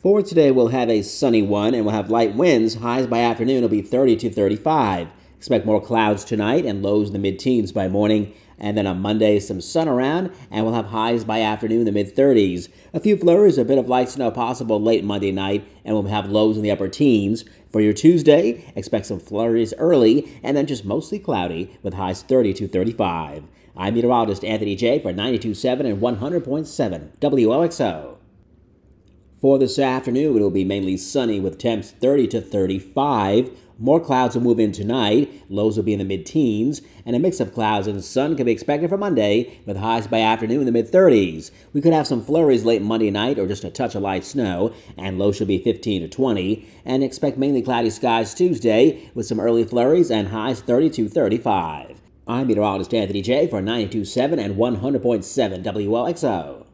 For today, we'll have a sunny one and we'll have light winds. Highs by afternoon will be 30 to 35. Expect more clouds tonight and lows in the mid-teens by morning. And then on Monday, some sun around, and we'll have highs by afternoon in the mid-30s. A few flurries, a bit of light snow possible late Monday night, and we'll have lows in the upper teens. For your Tuesday, expect some flurries early, and then just mostly cloudy with highs 30 to 35. I'm meteorologist Anthony J. for 92.7 and 100.7 WOXO. For this afternoon, it will be mainly sunny with temps 30 to 35. More clouds will move in tonight. Lows will be in the mid-teens. And a mix of clouds and sun can be expected for Monday with highs by afternoon in the mid-30s. We could have some flurries late Monday night or just a touch of light snow. And lows should be 15 to 20. And expect mainly cloudy skies Tuesday with some early flurries and highs 30 to 35. I'm meteorologist Anthony J. for 92.7 and 100.7 WOXO.